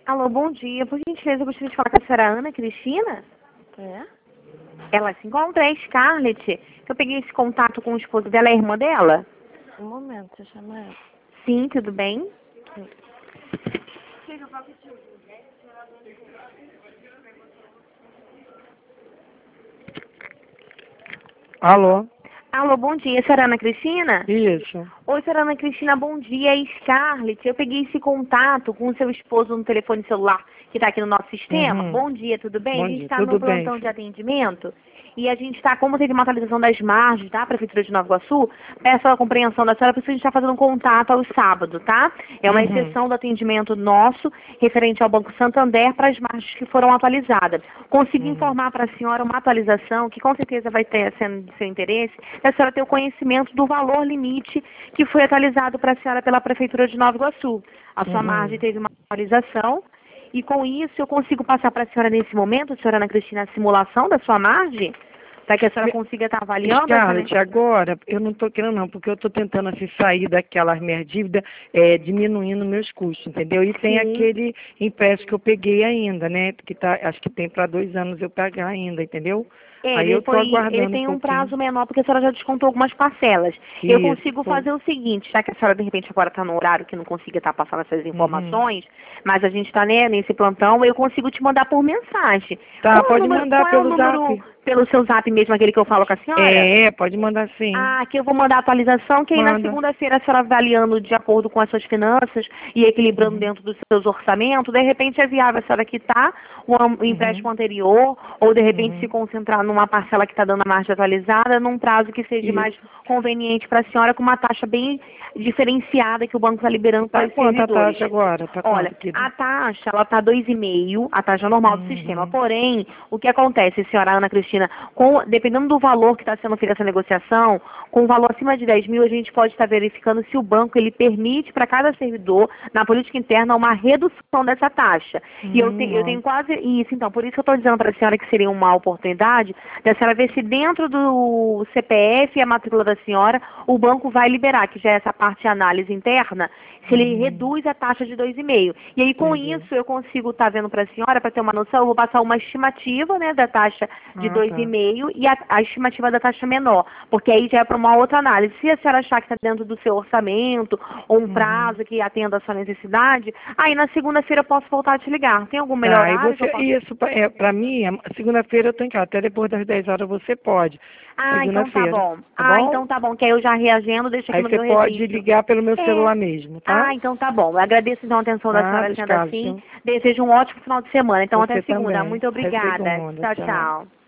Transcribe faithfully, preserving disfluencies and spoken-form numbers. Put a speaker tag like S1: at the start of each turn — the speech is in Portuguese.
S1: Alô, bom dia. Por gentileza, eu gostaria de falar com a senhora Ana Cristina.
S2: É?
S1: Ela se encontra, é a Scarlett. Que eu peguei esse contato com o esposo dela, é a irmã dela.
S2: Um momento, você chama ela.
S1: Sim, tudo bem?
S2: Sim.
S3: Alô?
S1: Alô, bom dia. Senhora Ana Cristina?
S3: Isso.
S1: Oi, senhora Ana Cristina, bom dia. É Scarlett. Eu peguei esse contato com o seu esposo no telefone celular que está aqui no nosso sistema.
S3: Uhum.
S1: Bom dia, tudo bem?
S3: Bom
S1: a gente
S3: dia,
S1: está
S3: tudo
S1: no
S3: bem.
S1: plantão de atendimento e a gente está, como teve uma atualização das margens da Prefeitura de Nova Iguaçu, peço a compreensão da senhora, por isso a gente está fazendo um contato aos sábados, tá? É uma
S3: Uhum.
S1: exceção do atendimento nosso, referente ao Banco Santander, para as margens que foram atualizadas. Consegui
S3: Uhum.
S1: informar para a senhora uma atualização que com certeza vai ter sendo de seu interesse, é a senhora ter o conhecimento do valor limite que foi atualizado para a senhora pela Prefeitura de Nova Iguaçu. A sua
S3: Uhum.
S1: margem teve uma atualização e com isso eu consigo passar para a senhora nesse momento, senhora Ana Cristina, a simulação da sua margem, para que a senhora consiga estar avaliando
S3: Scarlett,
S1: essa...
S3: agora eu não estou querendo não, porque eu estou tentando assim, sair daquelas minhas dívidas, é, diminuindo meus custos, entendeu? E tem
S1: Sim.
S3: aquele empréstimo que eu peguei ainda, né? Que tá, acho que tem para dois anos eu pagar ainda, entendeu?
S1: É,
S3: Aí
S1: ele,
S3: eu estou
S1: foi,
S3: aguardando
S1: ele tem
S3: um
S1: um
S3: pouquinho.
S1: prazo menor, porque a senhora já descontou algumas parcelas. Eu
S3: Isso,
S1: consigo
S3: foi.
S1: fazer o seguinte, já que a senhora de repente agora está no horário que não consiga estar passando essas
S3: Uhum.
S1: informações, mas a gente está né, nesse plantão, eu consigo te mandar por mensagem.
S3: Tá,
S1: Qual é o
S3: pode
S1: número,
S3: mandar
S1: qual é o
S3: pelo
S1: número
S3: zap.
S1: pelo seu zap mesmo, aquele que eu falo com a senhora?
S3: É, pode mandar sim.
S1: Ah, que eu vou mandar a atualização, que aí na
S3: Manda.
S1: segunda-feira a senhora avaliando de acordo com as suas finanças e equilibrando
S3: Uhum.
S1: dentro dos seus orçamentos, de repente é viável a senhora quitar o am- o empréstimo
S3: Uhum.
S1: anterior, ou de repente
S3: Uhum.
S1: se concentrar numa parcela que está dando a margem atualizada, num prazo que seja mais
S3: Isso.
S1: conveniente para a senhora, com uma taxa bem diferenciada que o banco está liberando para
S3: Tá
S1: os
S3: quanto a
S1: servidores.
S3: taxa agora? Tá
S1: Olha,
S3: quanto, querido?
S1: a taxa, ela está dois vírgula cinco, a taxa normal do sistema.
S3: Uhum.
S1: Porém, o que acontece, senhora Ana Cristina, com, dependendo do valor que está sendo feita essa negociação, com um valor acima de dez mil, a gente pode estar verificando se o banco ele permite para cada servidor, na política interna, uma redução dessa taxa. E eu, te,
S3: Hum,
S1: eu
S3: ó.
S1: tenho quase isso, então, por isso que eu estou dizendo para a senhora que seria uma oportunidade da senhora ver se dentro do C P F e a matrícula da senhora, o banco vai liberar, que já é essa parte de análise interna, se ele
S3: Uhum.
S1: reduz a taxa de dois vírgula cinco. E aí, com
S3: Entendi.
S1: isso, eu consigo estar vendo para a senhora, para ter uma noção, eu vou passar uma estimativa, né, da taxa de
S3: Ah,
S1: dois
S3: tá.
S1: vírgula cinco e a, a estimativa da taxa menor, porque aí já é para uma outra análise. Se a senhora achar que está dentro do seu orçamento, ou um
S3: Uhum.
S1: prazo que atenda a sua necessidade, aí na segunda-feira eu posso voltar a te ligar. Tem algum melhor
S3: Tá, e
S1: horário que eu
S3: você,
S1: posso...
S3: isso, pra- é, pra mim, a- segunda-feira eu tô em casa, até depois das dez horas você pode,
S1: Ah, então tá
S3: segunda-feira,
S1: bom.
S3: tá
S1: Ah,
S3: bom?
S1: então tá bom, que aí eu já reagendo, deixo aqui
S3: Aí
S1: no
S3: você
S1: meu
S3: pode
S1: registro.
S3: ligar pelo meu
S1: É.
S3: celular mesmo, tá?
S1: Ah, então tá bom. Eu agradeço então a atenção da senhora
S3: Nada,
S1: sendo assim.
S3: Scarlett.
S1: Desejo um ótimo final de semana. Então até
S3: Você
S1: segunda.
S3: também.
S1: Muito
S3: Até
S1: obrigada.
S3: segunda,
S1: Tchau,
S3: tchau.
S1: tchau.